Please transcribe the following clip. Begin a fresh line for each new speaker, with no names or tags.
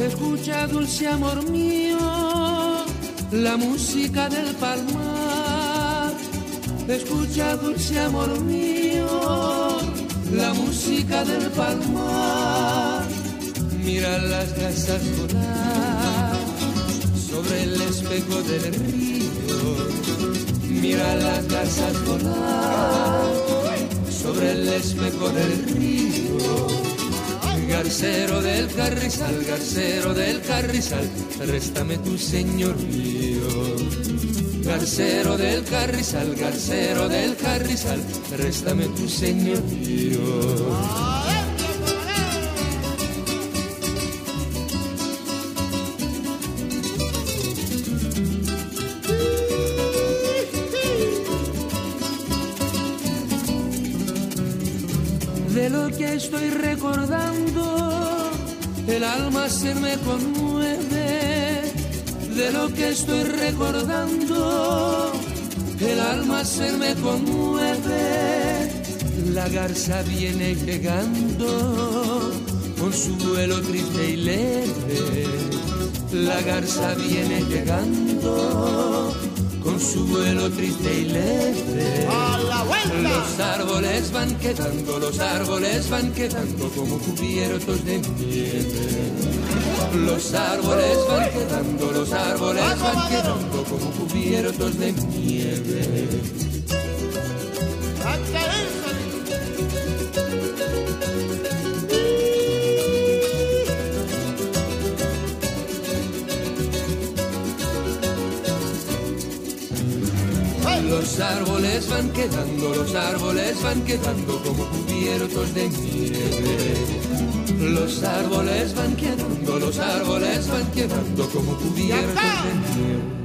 Escucha, dulce amor mío, la música del palmar. Escucha, dulce amor mío, la música del palmar. Mira las garzas volar sobre el espejo del río. Mira las garzas volar sobre el espejo del río. Garcero del Carrizal, garcero del Carrizal, réstame tu señorío. Garcero del Carrizal, garcero del Carrizal, réstame tu señorío. De lo que estoy recordando, el alma se me conmueve. De lo que estoy recordando, el alma se me conmueve. La garza viene llegando con su vuelo triste y leve. La garza viene llegando con su vuelo triste y leve.
¡A la vuelta!
Los árboles van quedando, los árboles van quedando como cubiertos de nieve. Los árboles van quedando, los árboles van quedando como cubiertos de nieve. Los árboles van quedando, los árboles van quedando como cubiertos de nieve. Los árboles van quedando, los árboles van quedando como cubiertos de nieve.